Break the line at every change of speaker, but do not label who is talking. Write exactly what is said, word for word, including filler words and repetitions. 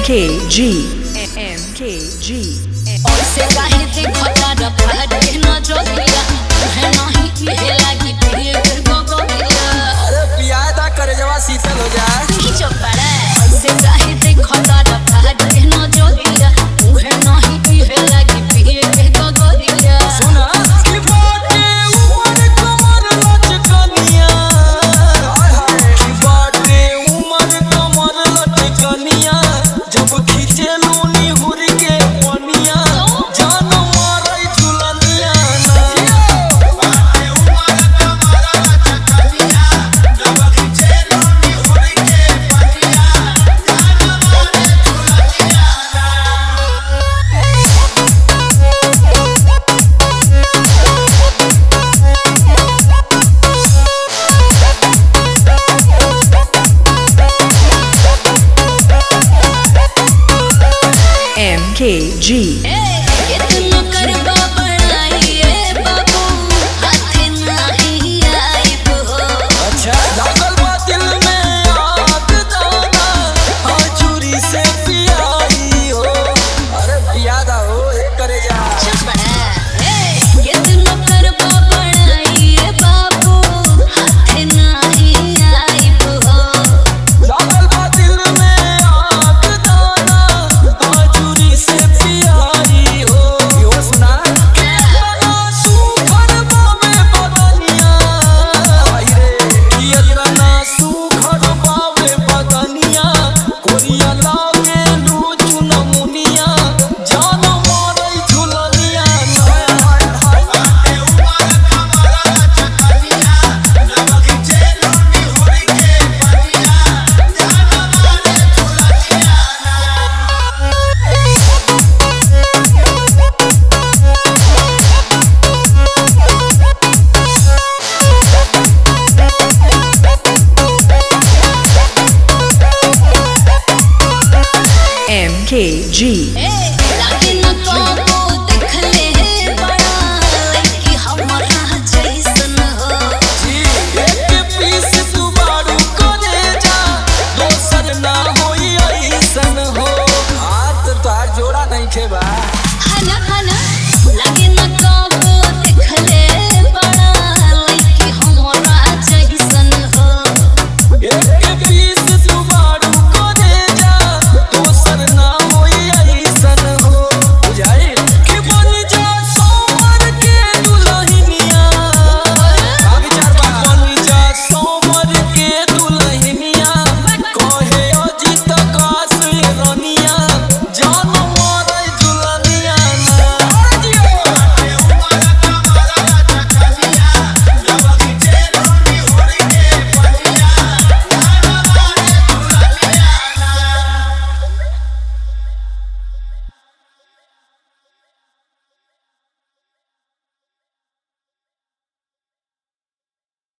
K G M K G
और से काहे देखो तारा पहाड़ के नजरिया है नहीं ये लागी प्रिय कर गो गोरिया।
अरे पियादा करे जवा शीतल हो जाए
तू ही चुप पड़ा और से काहे देखो तारा पहाड़ के नजरिया है नहीं ये लागी प्रिय कर गो गोरिया।
सुना की बाटे उमर कमर लचकनिया हाय हाय की बाटे उमर कमर लचकनिया जब खींचे लोनी हुरी के पनिया जान मारै झुलनिया ना बाटे उमर कमर लचकनिया जब खींचे लोनी हुरी के पनिया जान मारै झुलनिया
M K G
कितना करबा बड़ाई ए बाबू हाथे नहीं आइब हो।
अच्छा लागल बा दिल में आग दाना हजूरी से पियाई हो। अरे पियादा हो एक करे जा
चुप बड़ा ए कितना करबा बड़ाई ए बाबू हाथे नहीं आइब हो।
लागल बा दिल में आग दाना हजूरी से पियाई हो। यो सुना केतना सुखर बावे बदनिया हाय रे केतना सुखर बावे बदनिया कोरिया लागे लूचू नमुनिया जान मारै झुलनिया ना हाय हाय बाटे उमर कमर लचकनिया जब खींचे लोनी हुरी के पनिया जान मारै झुलनिया
M K G